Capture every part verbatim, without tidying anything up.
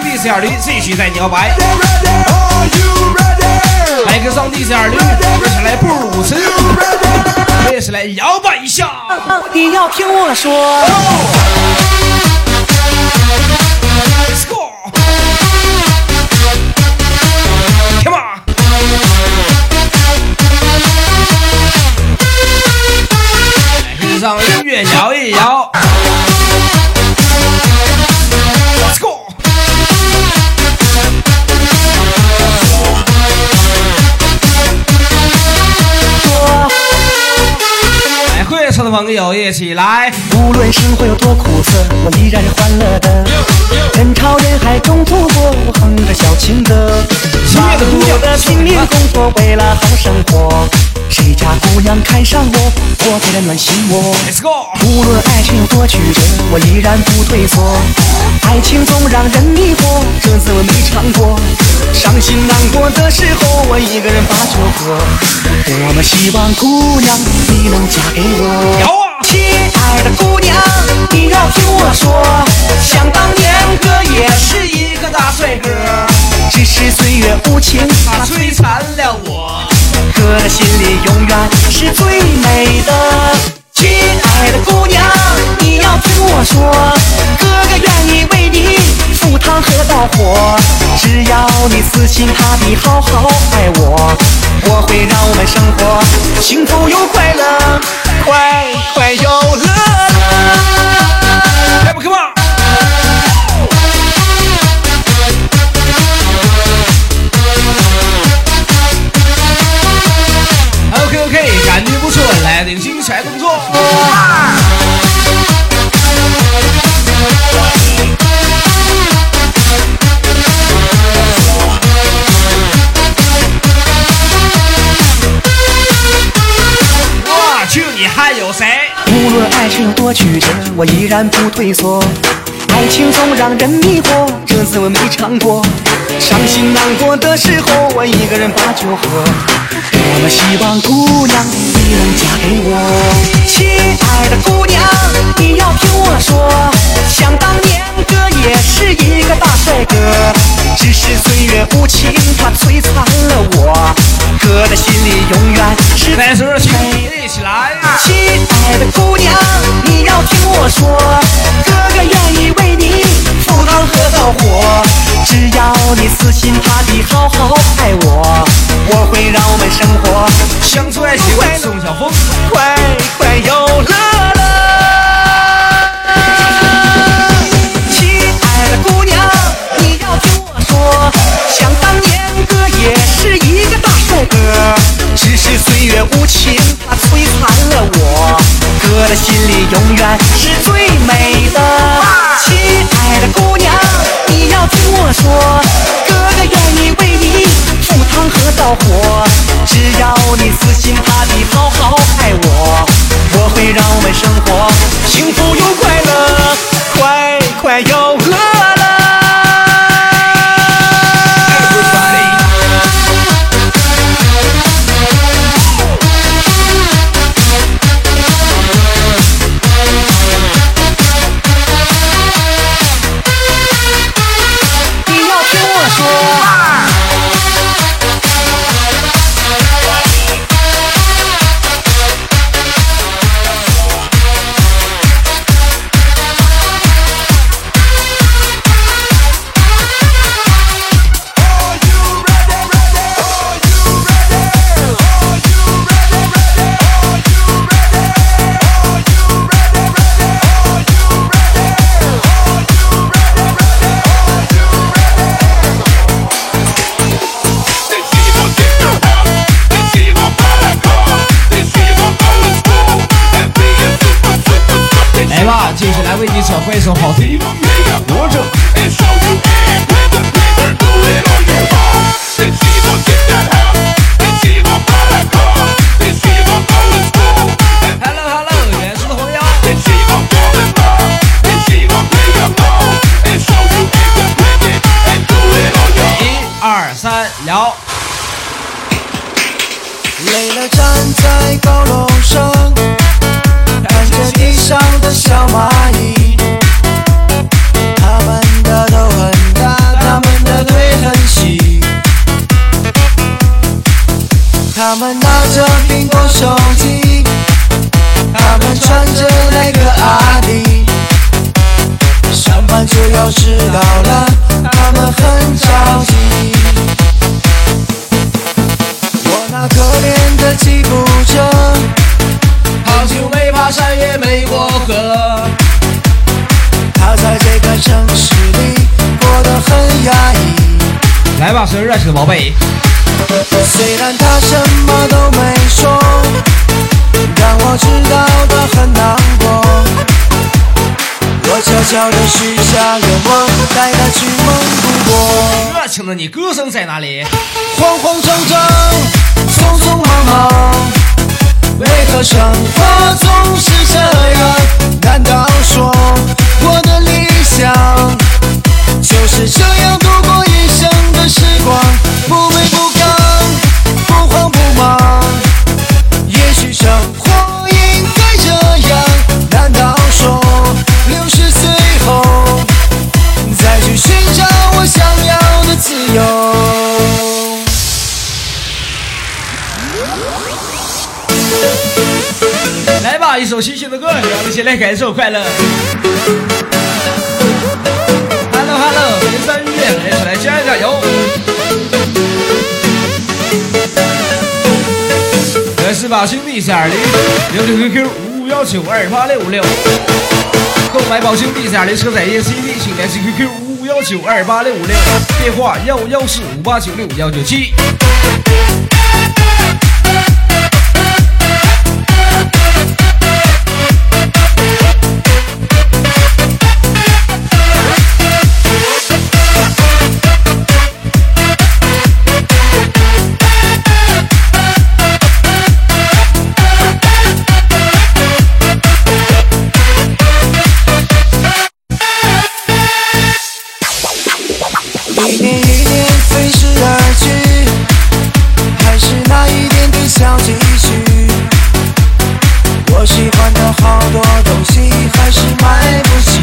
D C 二驴继续在摇摆，麦克上 D C 二驴，接下来不如此，接下来摇摆一下。 你要听我说。 Let's go， Come on。让音乐摇一摇 ，Let's go！ 来，会唱的朋友一起来。 无论生活有多苦涩，我依然是欢乐的。人潮人海中度过，我哼着小情歌。忙碌的拼命工作，为了好生活。谁家姑娘看上我，我给她暖心窝。 Let's go！ 无论爱情有多曲折，我依然不退缩。爱情总让人迷惑，这滋味没尝过。伤心难过的时候，我一个人把酒喝。多么希望姑娘你能嫁给我。 摇啊！ 亲爱的姑娘，你要听我说，想当年哥也是一个大帅哥，只是岁月无情， 他摧残了我。 哥的心里永远是最美的。亲爱的姑娘，你要听我说，哥哥愿意为你赴汤和蹈火，只要你死心塌地好好爱我，我会让我们生活幸福又快乐，快快又乐乐。 Come on, come on！ OK OK， 感觉不错，来点精彩动作。哇，去你还有谁？ 无论爱情有多曲折，我依然不退缩。爱情总让人迷惑，这滋味没尝过。伤心难过的时候，我一个人把酒喝。多么希望姑娘你能嫁给我。亲爱的姑娘，你要听我说，想当年哥也是一个大帅哥，只是岁月无情，他摧残了我。哥的心里永远是在这儿一起来。 亲爱的姑娘，你要听我说，哥哥愿意为你赴汤和蹈火，只要你死心塌地好好爱我，我会让我们生活相处爱情宋晓峰， 快快又乐乐。亲爱的姑娘，你要听我说，想当年哥也是一个大帅哥，只是岁月无情，他摧残了我。哥的心里永远是最美的。亲爱的姑娘，你要听我说，哥哥愿意为你赴汤和蹈火，只要你死心塌地好好爱我，我会让我们生活幸福又快乐，快快又乐乐。 接下来为你唱一首好听，活着。Hello Hello， 原始的朋友。一二三，摇。 累了，站在高楼上。看着地上的小蚂蚁，它们的头很大，它他们拿着苹果手机，他们穿着那个阿迪，上班就要迟到了，他们很着急。我那可怜的吉普车， 好久没爬山也没过河， 他在这个城市里过得很压抑。 来吧，生日热情的宝贝。 虽然他什么都没说，让我知道他很难过。我悄悄地许下愿望，带他去蒙古国。 热情的你，歌声在哪里？ 慌慌张张，匆匆忙忙，为何生活总是这样？难道说我的理想就是这样度过一生的时光？不卑不亢，不慌不忙，也许生活应该这样。难道说六十岁后再去寻找我想要的自由？ 来吧，一首新鲜的歌，让我们一起来感受快乐。Hello Hello， 天山音乐，来出来加加油！这是把兄弟四二零六六 Q Q 五五幺九二八六六，购买宝兄弟四二零车载液 C D， 请联系 Q Q 五五幺九二八六五六，电话幺幺四五八九六幺九七。 一年一年飞逝而去，还是那一点点小积蓄。我喜欢的好多东西还是买不起，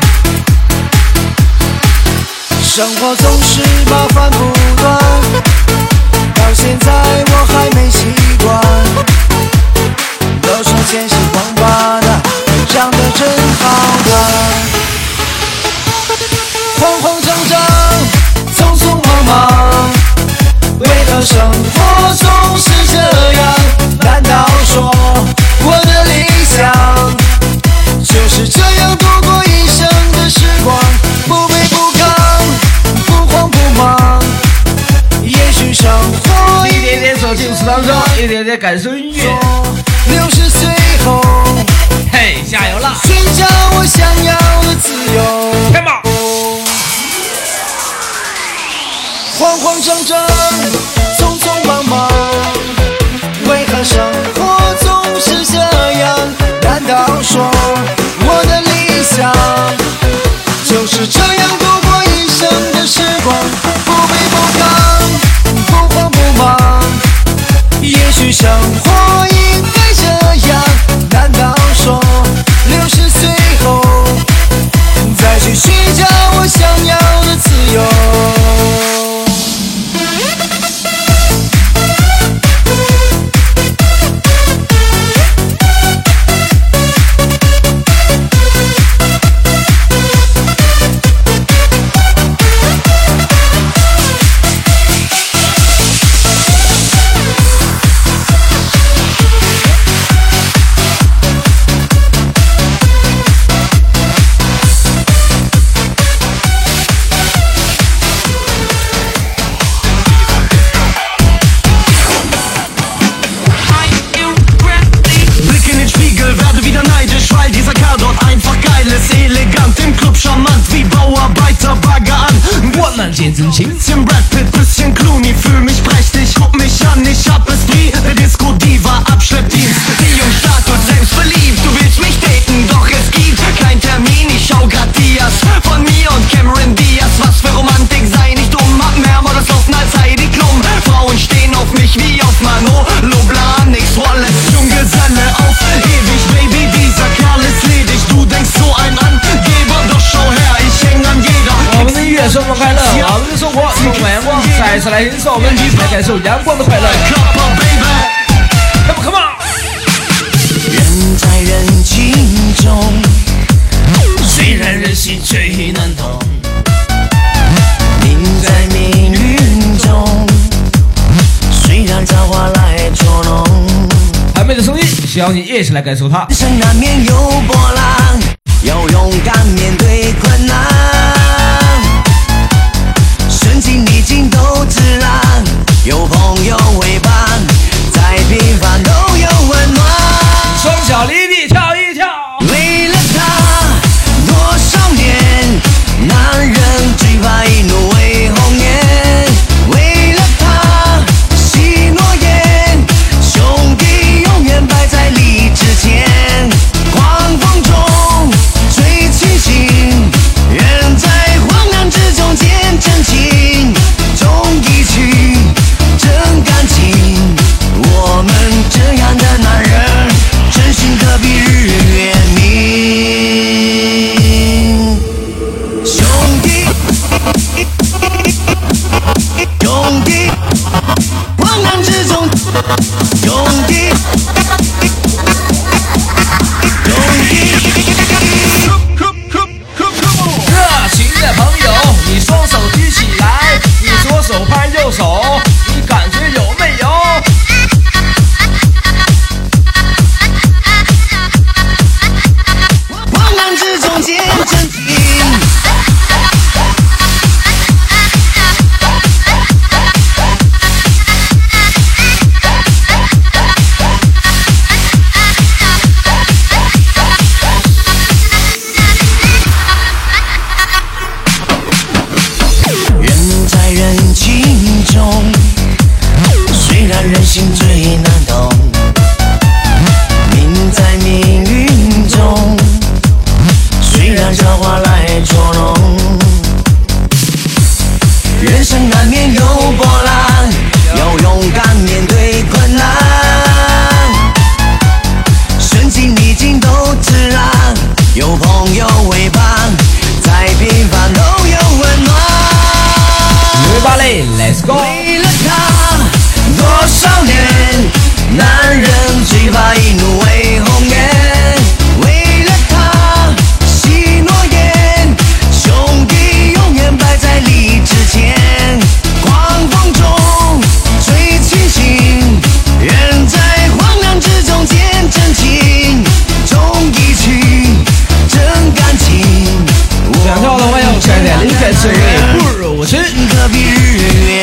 生活总是麻烦不断，到现在我还没习惯。都说千辛万苦的长得真好看，慌慌张张，匆匆忙忙，为何生活总是这样？难道说我的理想就是这样度过一生的时光？不卑不亢，不慌不忙，也许生活一点点走进池当中，一点点感受音乐。 六十岁后， 嘿，加油啦！ 寻找我想要的自由。 开嘛！ 慌慌张张，匆匆忙忙，为何生活总是这样？难道说我的理想就是这样度过一生的时光？不卑不亢，不慌不忙，也许生活应该这样。难道说六十岁后再去寻找我想要的自由？ 见真情。 Bisschen Brad Pitt, bisschen Clooney, fühl mich prächtig, guck mich an, ich hab Esprit, Disco Diva, Abschleppdienst, Beziehungsstatus, selbstverliebt, du willst mich daten, doch es gibt kein Termin, ich schau grad Dias von mir und Cameron Diaz, was für Romantik, sei nicht dumm, hab mehr Models offen als Heidi Klum, Frauen stehen auf mich wie auf Manolo Blahniks Rolle, Junggeselle auf ewig, Baby, dieser Kerl ist ledig, du denkst so ein Angeber, doch schau her, ich häng an jeder. 我们的音乐生活快乐，我们的生活充满阳光。再次来欣赏我们一起来感受阳光的快乐。 在人群中，虽然人心最难懂，命在命运中，虽然造化来捉弄。 韩妹的声音，希望你一起来感受它。 人生难免有波浪，要勇敢面对困难，顺境逆境都自然，有朋友为伴，再平凡都有温暖。 双脚离地跳一跳， 为了他，多少年，男人最怕一怒为红颜。为了他，许诺言，兄弟永远摆在理智前。狂风中最清醒，人在慌乱之中见真情，重义气，真感情。我们这样的男人，真心可比日月明。兄弟，兄弟，慌乱之中，兄弟，兄弟。 热情的朋友，你双手举起来，你左手拍右手，你感觉有没有？ 慌乱之中见真情。人在人群中，虽然人心最难懂，命在命运中，虽然造化来捉弄。人生难免有波浪，要勇敢面对困难，顺境逆境都自然，有朋友为伴，再平凡都有温暖。 Everybody, let's go！ 为了他，多少年，男人最怕一怒为红颜。为了他，许诺言，兄弟永远摆在理智前。狂风中最清醒，人在慌乱之中见真情，重义气，真感情。 想跳的朋友，快点离开这里，不如我去。 可比日月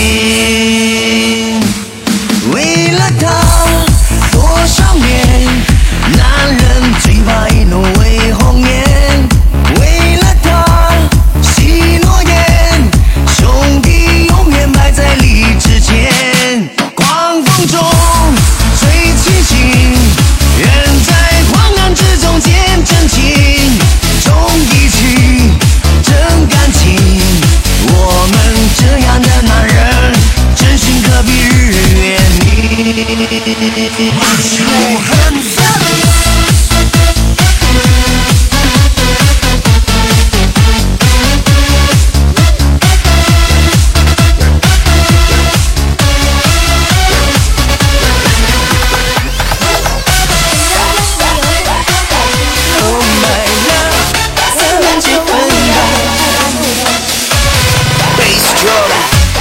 明。为了他，多少年，男人最怕一怒为红颜。为了他，许诺言，兄弟永远摆在理智前。狂风中最清醒，人在慌乱之中见真情，重义气，真感情。我们这样的男人，真心可比日月明。Oh my love， 咱们结婚吧。Bass drum。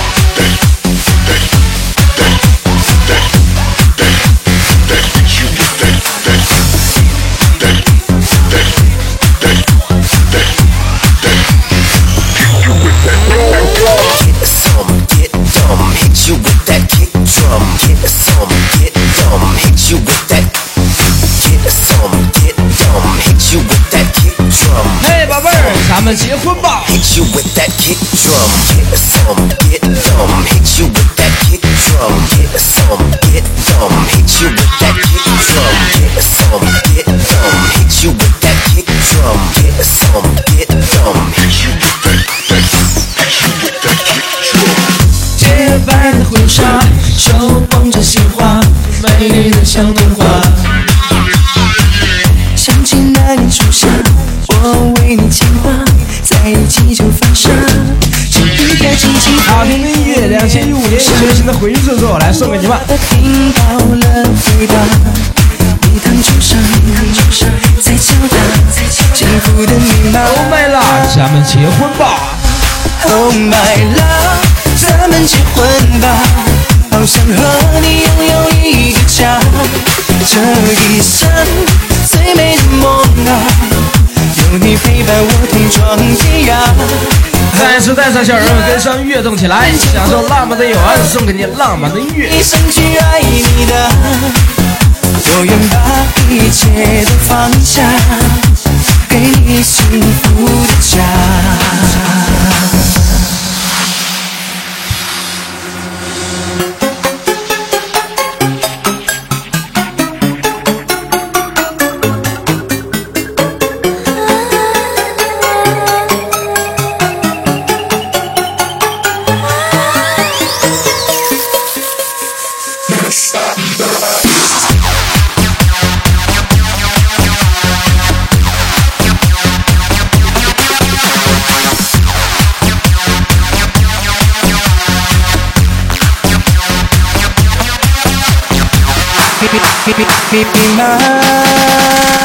嘿，宝贝儿，咱们结婚吧！ Hit you with that kick drum, get some, get dumb. Hit you with that kick drum, get some, get dumb. Hit you with that kick drum, get some, get dumb. Hit you with that kick drum, get some, get dumb. Hit you with that, that, hit you with that kick drum. 洁白的婚纱，手捧着鲜花，美丽的像童话。想起那年初夏，我为你牵挂，在一起就放下，是一个惊喜。 好听的音乐，两千一五年全新的回忆制作来送给你们。 听到了回答， 礼堂钟声在敲打幸福的密码。 Oh my love， 咱们结婚吧 Oh my love， 咱们结婚吧，好想和你拥有一个家，这一生最美的梦啊，有你陪伴我同闯天涯。 再次带上小人们跟上跃动起来，享受浪漫的友爱，送给你浪漫的音乐。 一生去爱你的，我愿把一切都放下，给你幸福的家。Be, be mine.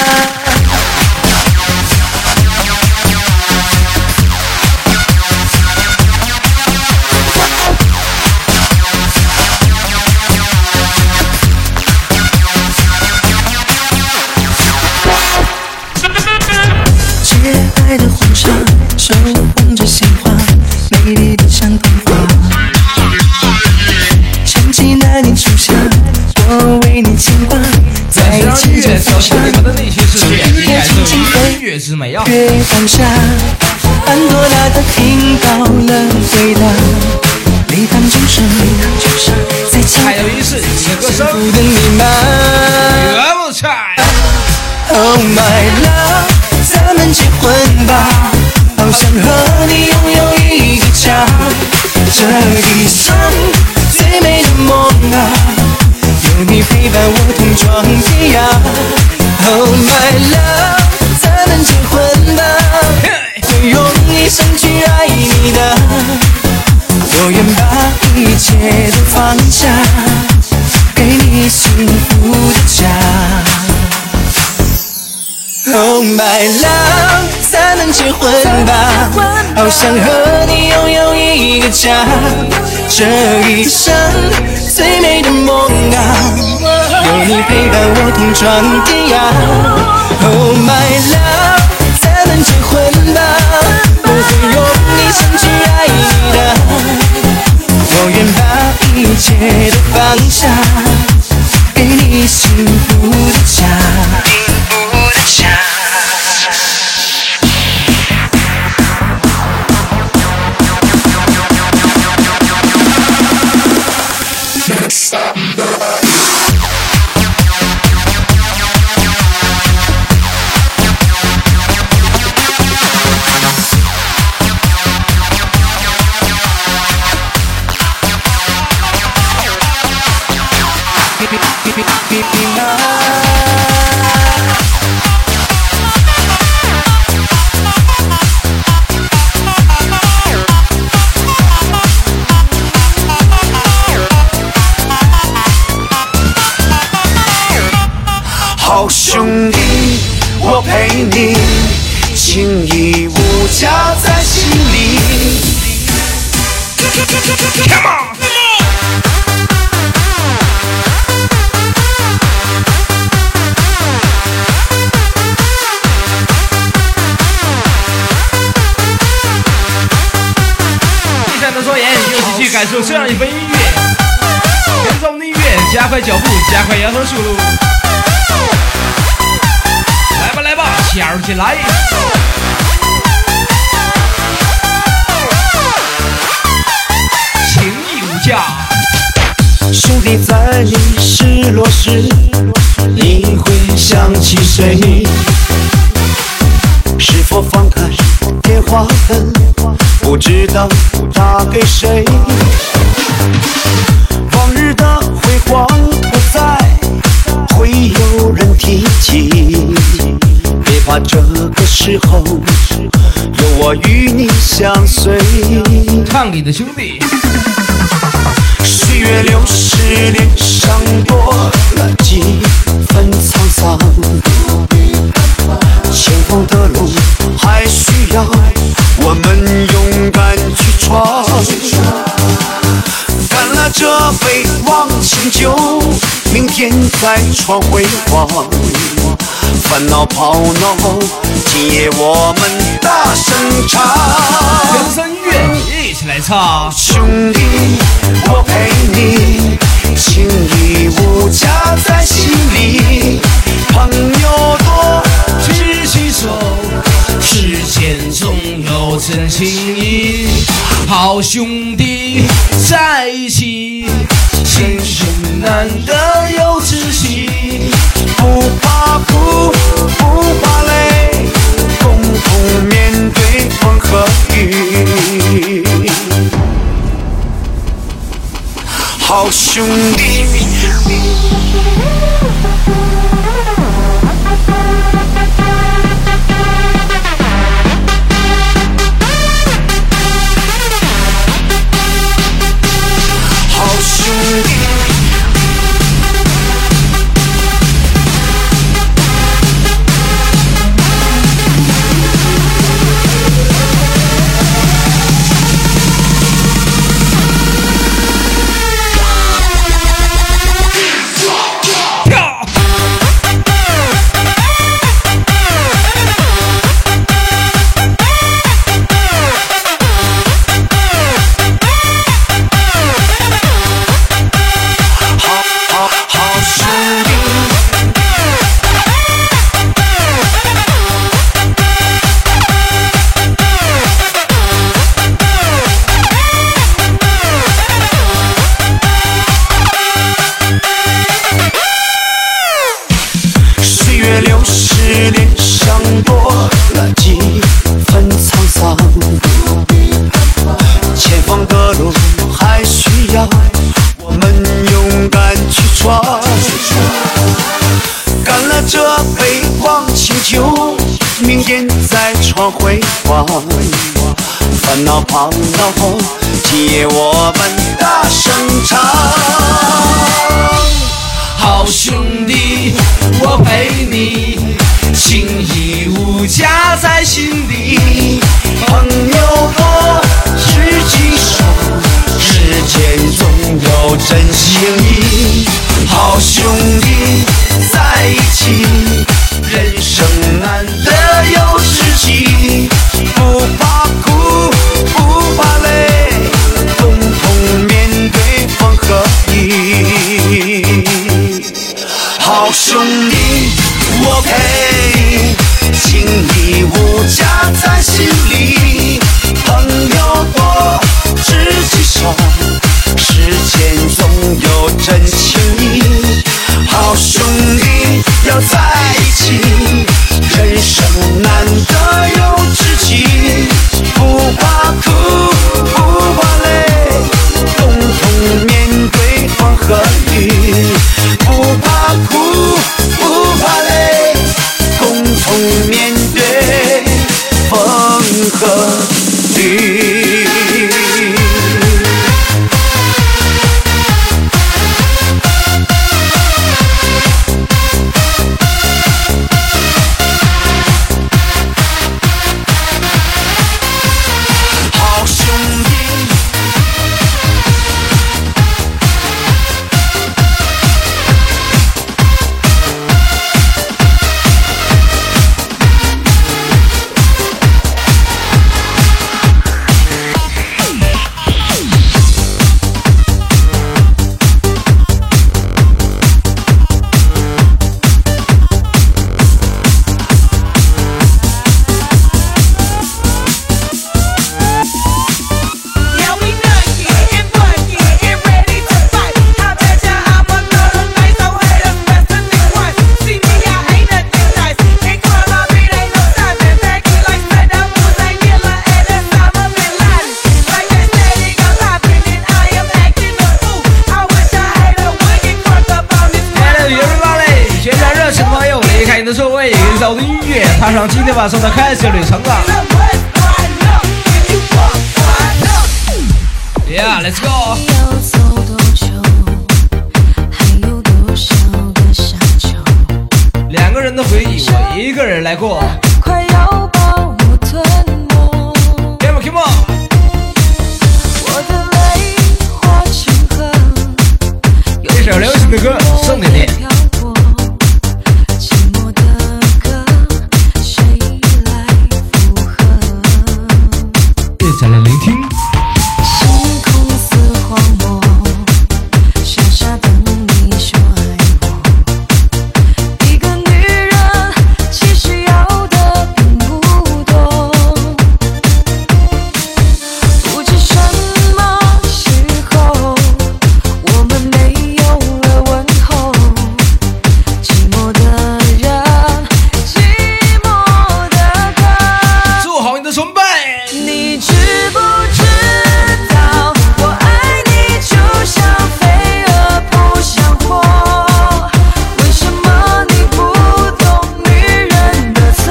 节哀的婚纱，手捧着鲜花，美丽的像童话。想起那年初夏，我为你牵挂。在一起就放下， 音乐之美啊！ 越放下，潘多拉她听到了回答，礼堂钟声在敲打幸福的密码。Oh my love， 咱们结婚吧，好想和你拥有一个家，这一生最美的梦啊，有你陪伴我同闯天涯。Oh my love， 咱们结婚吧，会用一生去爱你的，我愿把一切都放下，给你幸福的家。Oh my love， 咱们结婚吧，好想和你拥有一个家，这一生最美的梦啊，有你陪伴我同闯天涯。Oh my love， 咱们结婚吧，我会用一生去爱你的，我愿把一切都放下，给你幸福的家。 好兄弟，我陪你，情义无价在心里。Come on！ 第三的庄严，又继续感受这样一份音乐，跟着我们的音乐，加快脚步，加快摇头速度。来吧来吧，加入进来！情义无价。 兄弟，在你失落时，你会想起谁？是否放开电话本，不知道打给谁？往日的辉煌不再会有人提起，别怕，这个时候有我与你相随。 唱给你的兄弟。 岁月流逝，脸上多了几分沧桑。 桑，前方的路还需要我们勇敢去闯。干了这杯忘情酒，明天再闯辉煌。烦恼跑恼，今夜我们大声唱。 跟声乐一起来唱， 兄弟，我陪你，情义无价在心里。朋友多， 举起手，世间总有真情谊。好兄弟在一起，人生难得有知己。 不怕苦，不怕累，共同面对风和雨。好兄弟。好兄弟。辉煌，烦恼跑恼，今夜我们大声唱。 好兄弟，我陪你，情义无价在心底。 朋友多，知己少，世间总有真情谊。好兄弟在一起，人生难得有知己。不怕苦，不怕累，共同面对风和雨。好兄弟，我陪，情义无价在心里。朋友多，知己少，世间总有真情谊。好兄弟要在一起，人生难得有知己。不怕苦，不怕累，共同面对风和雨。不怕苦，不怕累，共同面对风和雨。 踏上今天晚上的开始旅程啊 ！Yeah, let's go！ 两人的回忆，我一个人来过。 快要把我吞没。 Come on, come on。 我的泪化成河。 这首流行的歌送给你。 寂寞的歌，谁来附和？ 接下来聆听。 星空似荒漠，傻傻等你说爱我。一个女人其实要的并不多，不知什么时候我们没有了问候。寂寞的人，寂寞的歌。 做好你的崇拜。 你知不知道，我爱你就像飞蛾扑向火。为什么你不懂女人的脆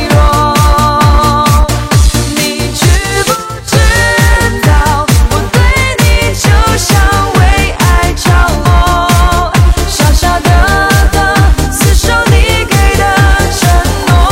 弱？你知不知道，我对你就像为爱着魔，傻傻的等，厮守你给的承诺。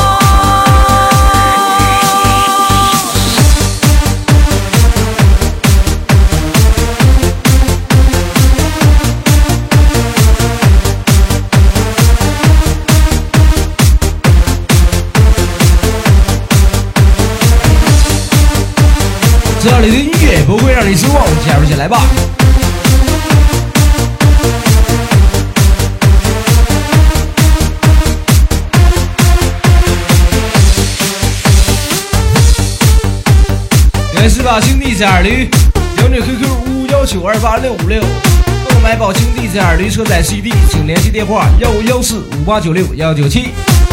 这里的音乐不会让你失望，加入进来吧。原是宝兄弟在二驴，有你 Q Q 五幺九二八六五六，购买宝兄弟在二驴车载 C D， 请联系电话幺幺四五八九六幺九七。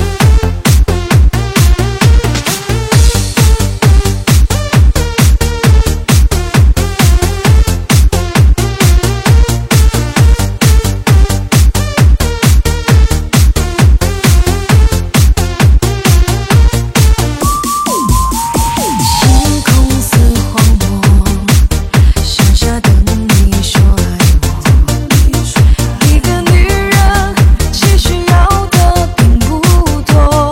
星空似荒漠，傻傻等你说爱我。一个女人其实要的并不多，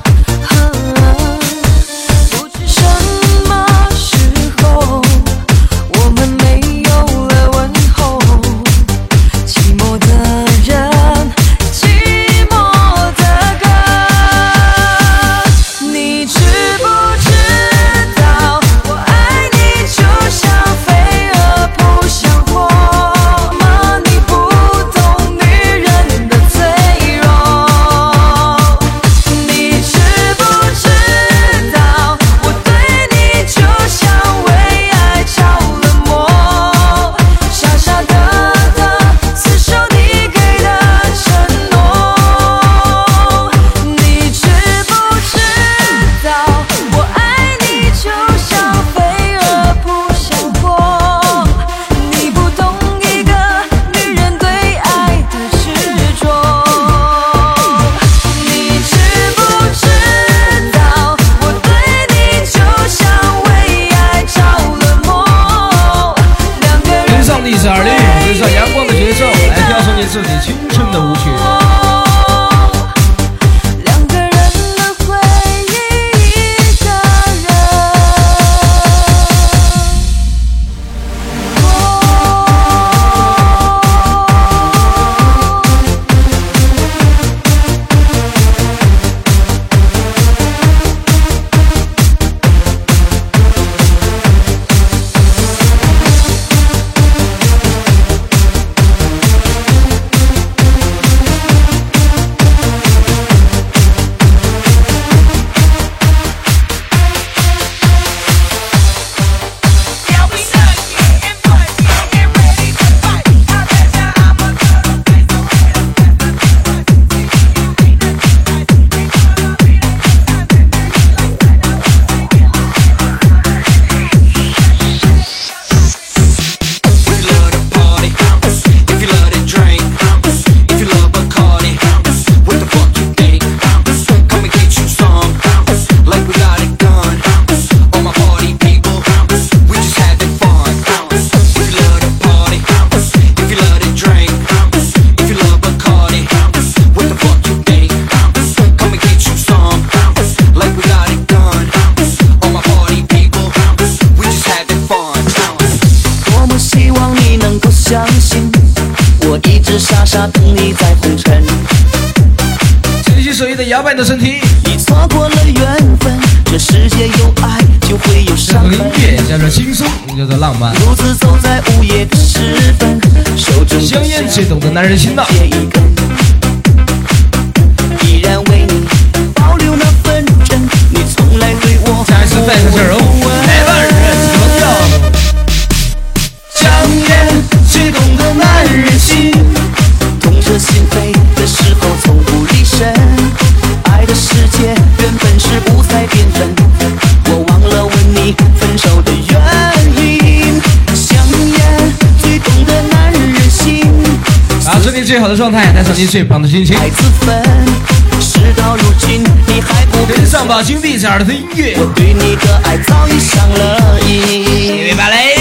不知什么时候我们没有了问候。寂寞的人，寂寞的歌。你知不知道，我爱你就像飞蛾扑向火。吗？你不懂女人的脆弱。你知不知道，我对你就像为爱着了魔，傻傻的等，厮守你给的承诺。你知不知道，我爱你就像飞蛾扑向火。你不懂一个女人对爱的执着。你知不知道，我对你就像为爱着了魔。两个人跟上第十二驴，跟上阳光的节奏，来跳出你自己青春的舞曲。 两个人的回忆，一个人过。 希望你能够相信，我一直傻傻等你在红尘。 珍惜手艺的摇摆的身体。 你错过了缘分，这世界有爱就会有伤这痕。 个音乐叫做轻松，叫做浪漫。 独自走在午夜的时分，手中的香烟最懂得男人心呐。 接一根，依然为你保留那份真，你从来对我下一次带上这儿哦，来吧，热情要。 香烟最懂得男人心，痛彻心扉的时候从不离身。爱的世界原本是五彩缤纷，我忘了问你分手的原因。香烟最懂得男人心， 拿出你最好的状态，带上你最棒的心情。 爱自焚，事到如今你还不跟上吧，兄弟这儿的音乐。 我对你的爱早已上了瘾。 明白嘞。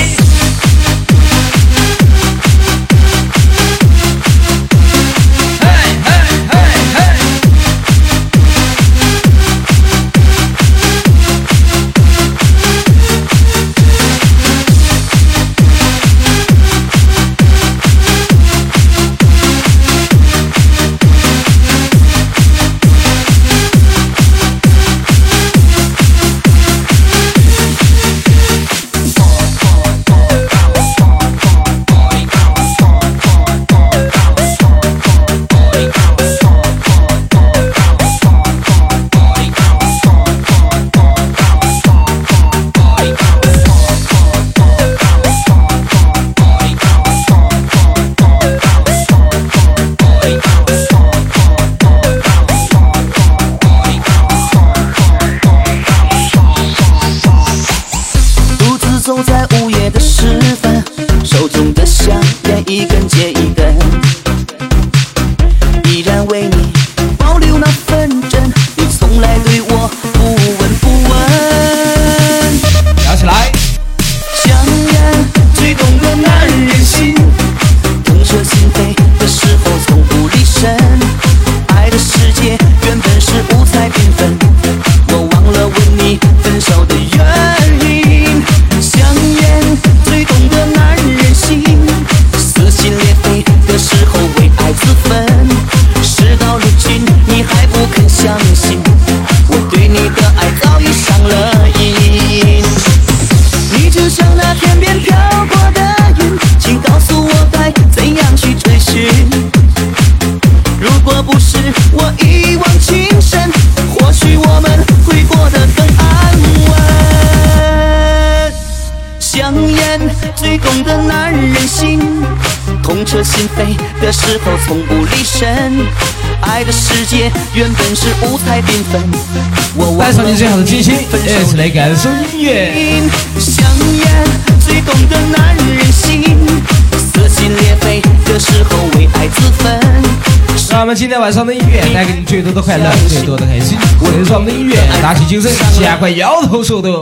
心扉的时候从不离身，爱的世界原本是五彩缤纷。我带上你最好的精心，一起来感受音乐。 香烟最懂得男人心，撕心裂肺的时候为爱自焚。 让我们今天晚上的音乐带给你最多的快乐，最多的开心。跟上我们的音乐，打起精神，加快摇头速度。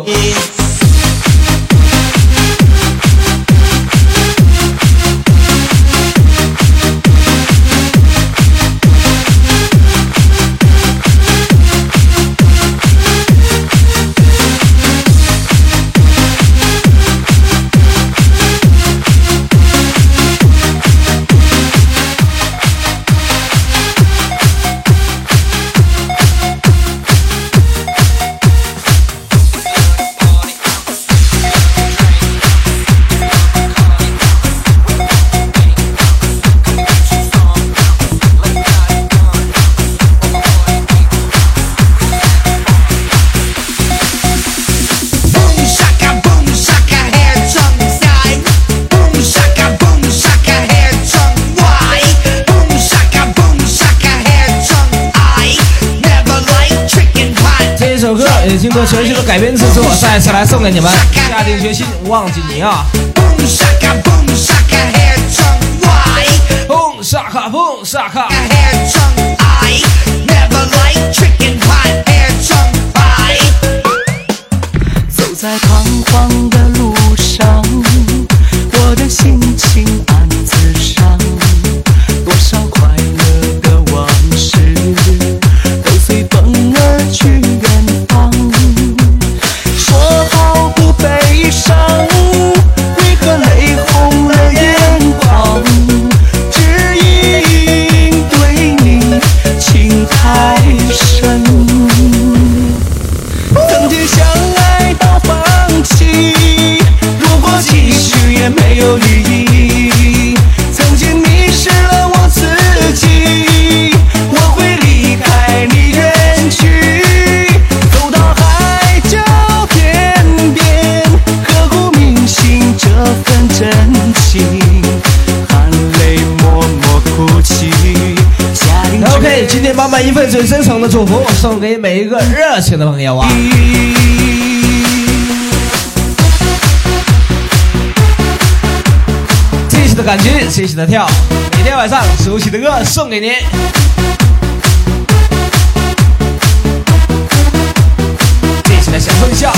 已经做全新的改编制作，再次来送给你们，下定决心忘记你啊！蹦沙卡蹦沙卡 head 冲 Y， 蹦沙卡蹦沙卡 head 冲 I， never like chicken pie head 冲 I。 走在彷徨的路上，我的心情暗自伤，多少快乐的往事都随风而去远方。说好不悲伤，为何泪红有意义。曾经迷失了我自己，我会离开你远去，走到海角天边，刻骨铭心这份真情，含泪默默哭泣。 OK， 今天把每一份最真诚的祝福送给每一个热情的朋友啊！继续的感觉，继续的跳，每天晚上熟悉的歌送给您。继续的享受一下。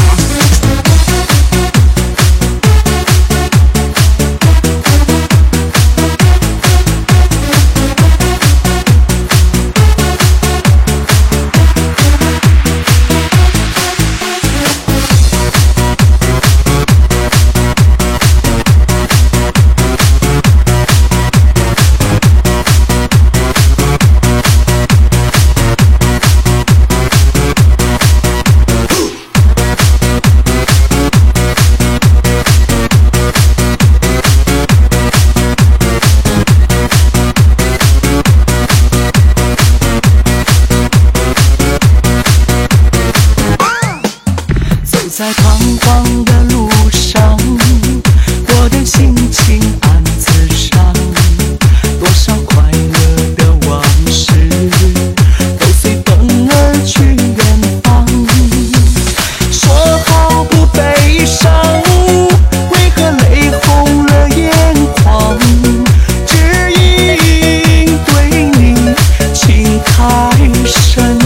在彷徨的路上，我的心情暗自伤，多少快乐的往事都随风而去远方。说好不悲伤，为何泪红了眼眶？只因对你情太深，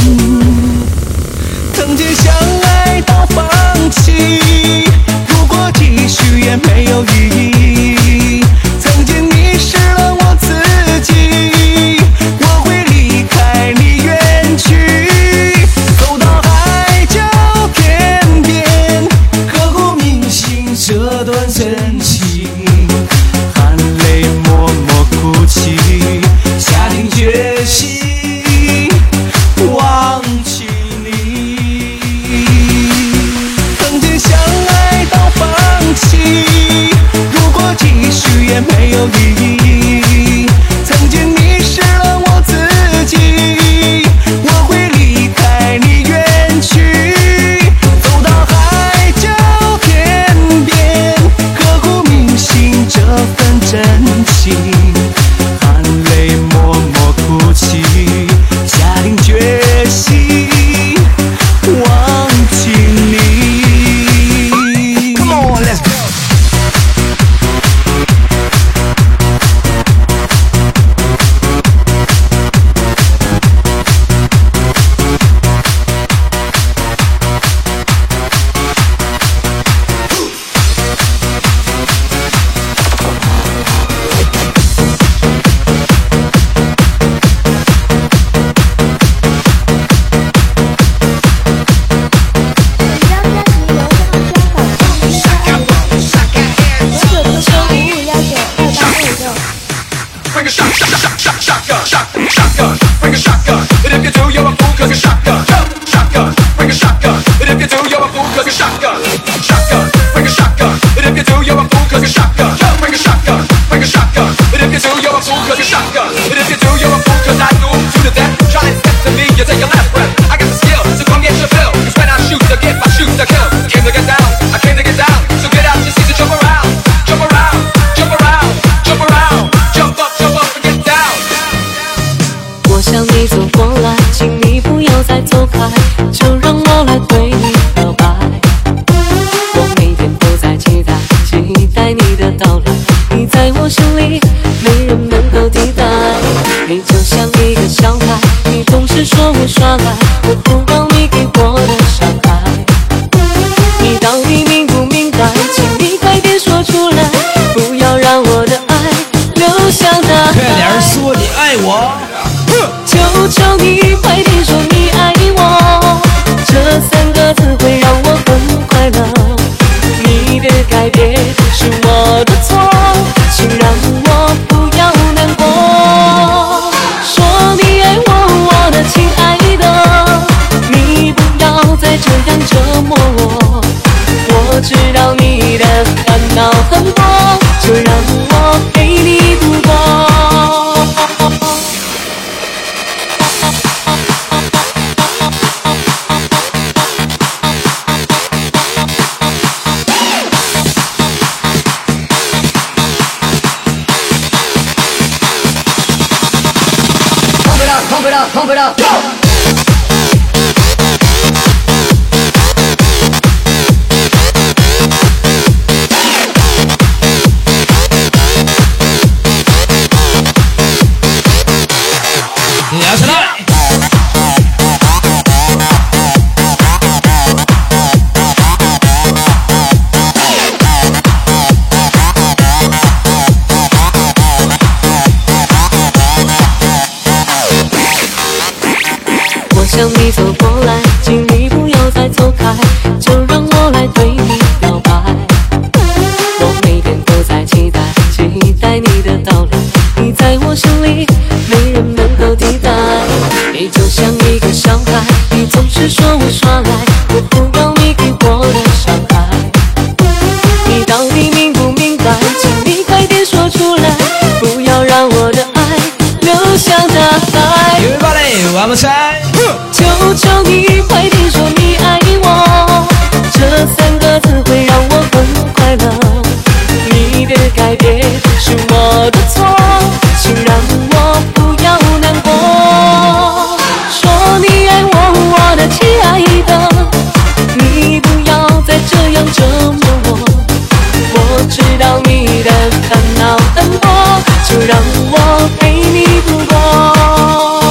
曾经相爱到放弃，如果继续也没有意义。曾经迷失了我自己，我会离开你远去，走到海角天边，刻骨铭心这段真情，含泪默默哭泣，下定决心忘记你。曾经相爱到放弃，如果继续也没有意义。曾经迷失了我自己，我会离开你远去，走到海角天边，刻骨铭心这份真情，含泪默默哭泣，下定决心忘记你。Come on, let's go. 我 pump it up, pump it up. 摇起来！ 我向你走过来，请你不要再走开，就让我来对你表白。我每天都在期待，期待你的到来，你在我心里没人能够替代。你就像一个小孩，你总是说我耍赖，我不要你给我的伤害。你到底明不明白？请你快点说出来，不要让我的爱流向大海。 Everybody， 我们猜。 求求你快点说你爱我，这三个字会让我很快乐。你的改变是我的错，请让我不要难过。说你爱我，我的亲爱的，你不要再这样折磨我。我知道你的烦恼很多，就让我陪你度过。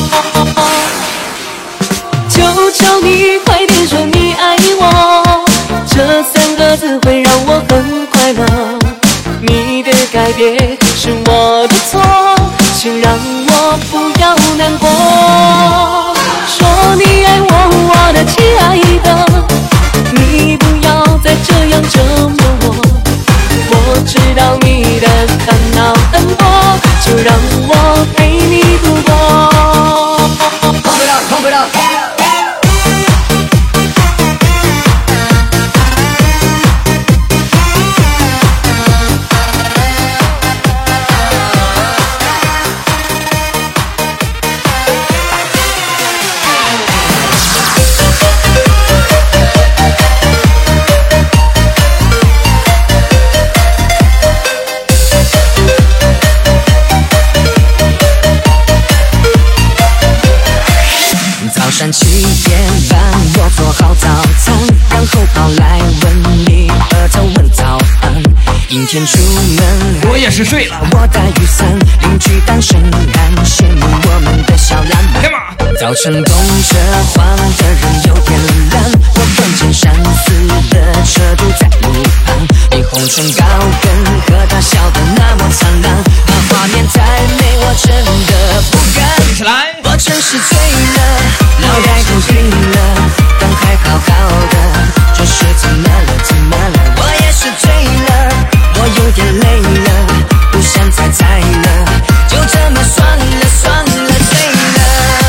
求求你快点说你爱我，这三个字会让我很快乐。你的改变是我的错，请让我不要难过。说你爱我，我的亲爱的，你不要再这样折磨我。我知道你的烦恼很多，就让我陪你度过。 Pump it up, pump it up. 早上七点半，我做好早餐，然后跑来问你额头问早安。阴天出门， 我也是睡了。 我带雨伞，邻居单身汉羡慕我们的小浪漫。 干嘛？ 早晨公车晃的人有点懒，我看见闪死的车堵在路旁，霓虹唇高跟和他笑得那么灿烂，那画面再美我真的不敢。 起来！ 我真是醉了，脑袋都晕了，刚还好好的，这是怎么了怎么了？我也是醉了，我有点累了，不想再猜了，就这么算了算了，醉了。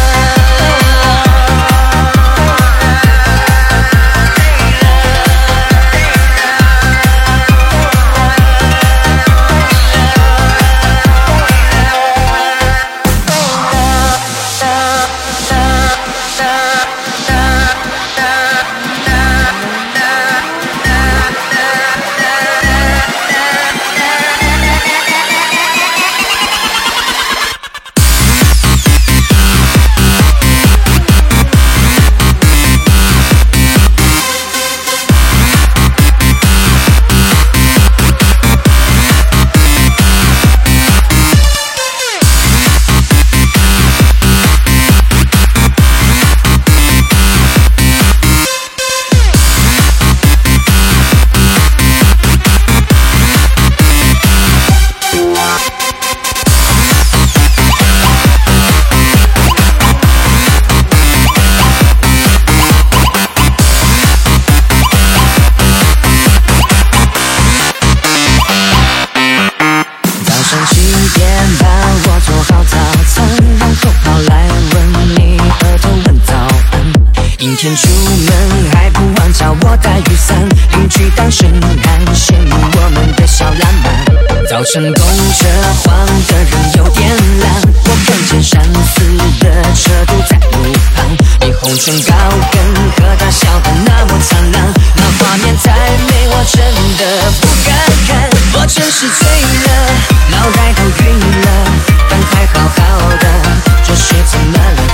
天出门还不忘叫我带雨伞，邻居单身汉羡慕我们的小浪漫。早晨公车晃的人有点懒，我看见闪死的车堵在路旁，霓虹唇高跟和他笑得那么灿烂，那画面再美我真的不敢看。我真是醉了，脑袋都晕了，但还好好的，这是怎么了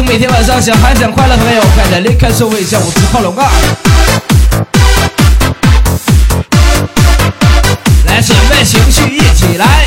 每天晚上想还想快乐的朋友，快点离开社会，向我直靠拢啊！来，准备情绪一起来。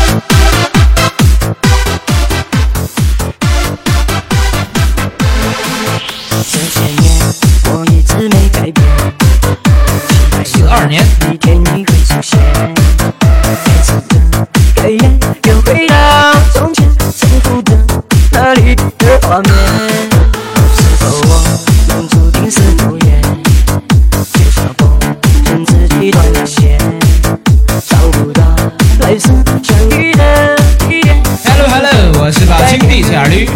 这些年我一直没改变， 四二年， 一天你会出现，每次的改变又回到从前曾哭的那里的画面。是否我们注定是无缘？就像风筝自己断了线，找不到来世相遇的地点。 Hello Hello， 我是把兄弟小驴。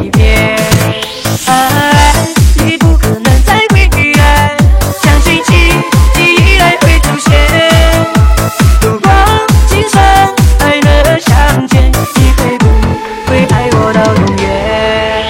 爱你不可能再回来，相信奇迹依然会出现。如果今生还能相见，你会不会爱我到永远？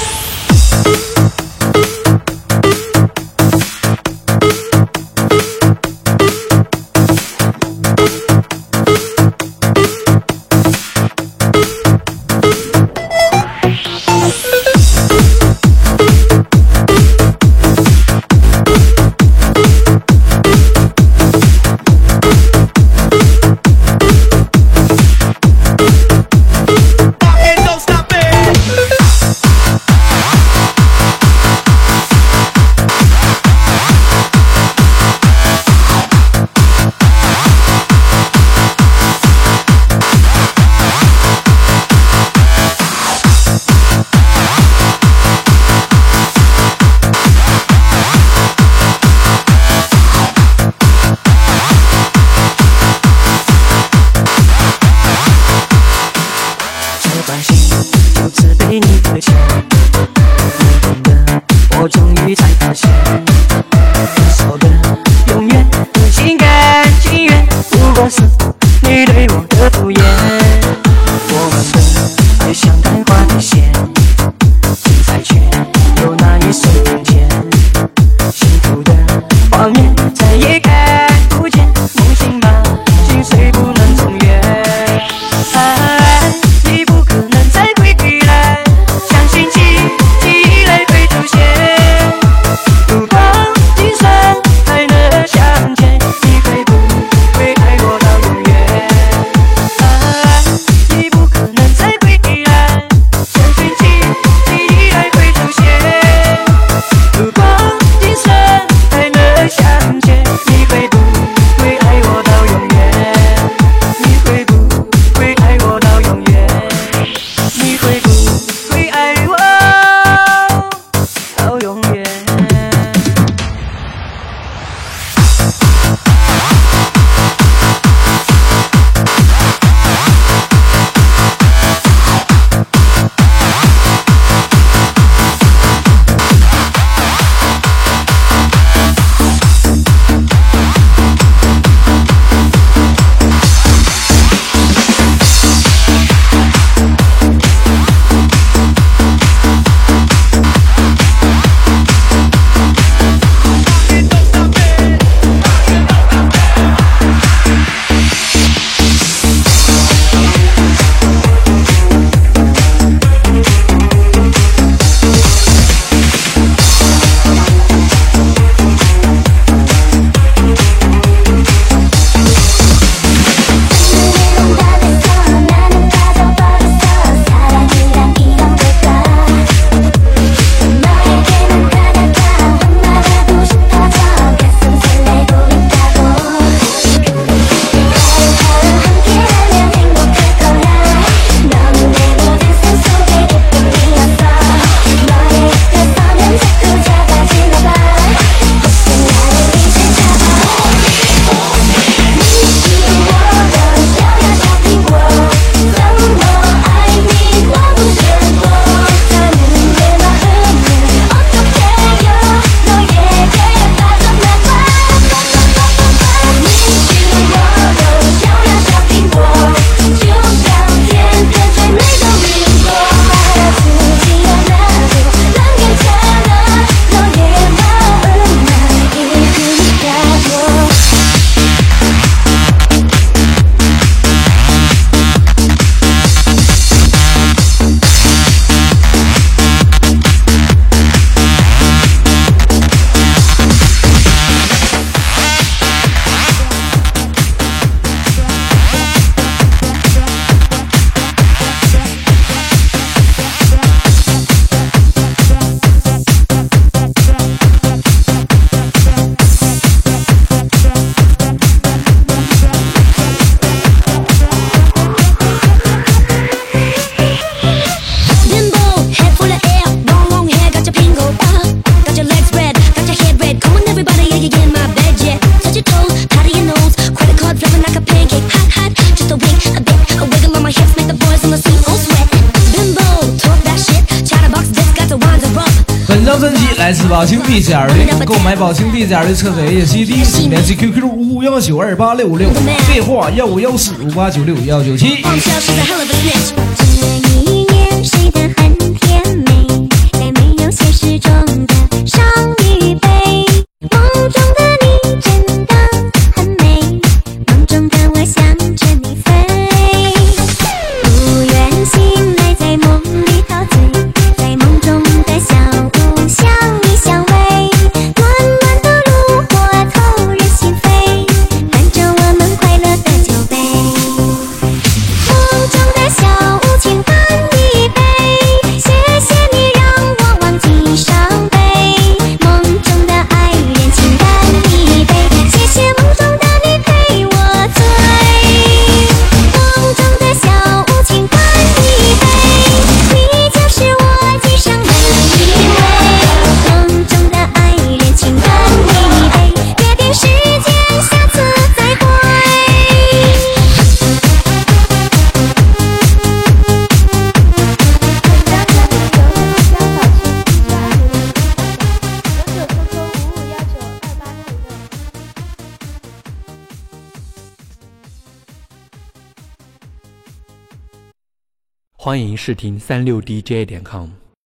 我终于才发现，说的永远的心甘情愿，不过是你对我的敷衍。我们的爱像昙花一现，精彩却有那一瞬间，幸福的画面再也看不见，梦醒吧，心碎不能重圆。爱你不可能再回来，相信奇迹依然会出现。如果今生还能相见，你会不会爱我到永远？爱来自宝清 D 四二零，购买宝清 D 四二零车载液 C D， 请联系 Q Q 五五幺九二八六五六，电话幺五幺四五八九六幺九七。 这一年睡得很甜美，在没有现实中的伤与悲，梦中的你真的很美，梦中的我想着你飞，不愿醒来在梦里陶醉，在梦中的小屋相依相偎，暖暖的炉火透人心扉，伴着我们快乐的酒杯，梦中的小屋请干一杯，谢谢你让我忘记伤悲，梦中的爱人请干一杯，谢谢梦中的你陪我醉，梦中的小屋请干一杯，你就是我今生的依偎，梦中的爱人请干一杯，约定时间下次再会。 欢迎试听三六 D J 点 com。